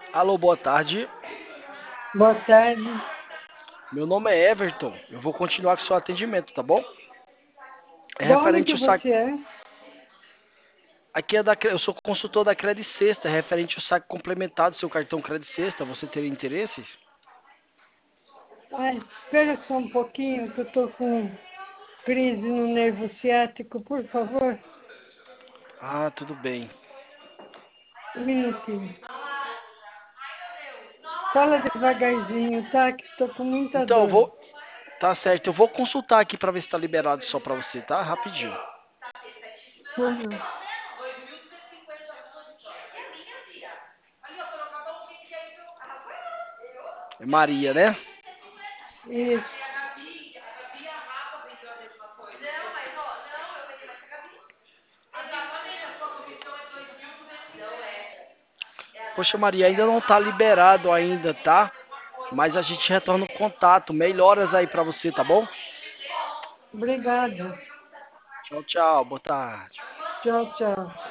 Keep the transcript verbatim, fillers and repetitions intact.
Alô, boa tarde. Boa tarde. Meu nome é Everton. Eu vou continuar com o seu atendimento, tá bom? É Da onde referente que ao saque. você é? Aqui é da. Eu sou consultor da Credit Sexta, é referente ao saque complementar do seu cartão Credit Sexta. Você teria interesse? Ai, espera só um pouquinho que eu tô com crise no nervo ciático, por favor. Ah, tudo bem. Um minutinho. Fala devagarzinho, tá? Que tô com muita Então, eu dor. vou. Tá certo, eu vou consultar aqui pra ver se tá liberado só pra você, tá? Rapidinho. Uhum. É Maria, né? Isso. Poxa, Maria, ainda não tá liberado ainda, tá? Mas a gente retorna o contato. Melhoras aí pra você, tá bom? Obrigada. Tchau, tchau. Boa tarde. Tchau, tchau.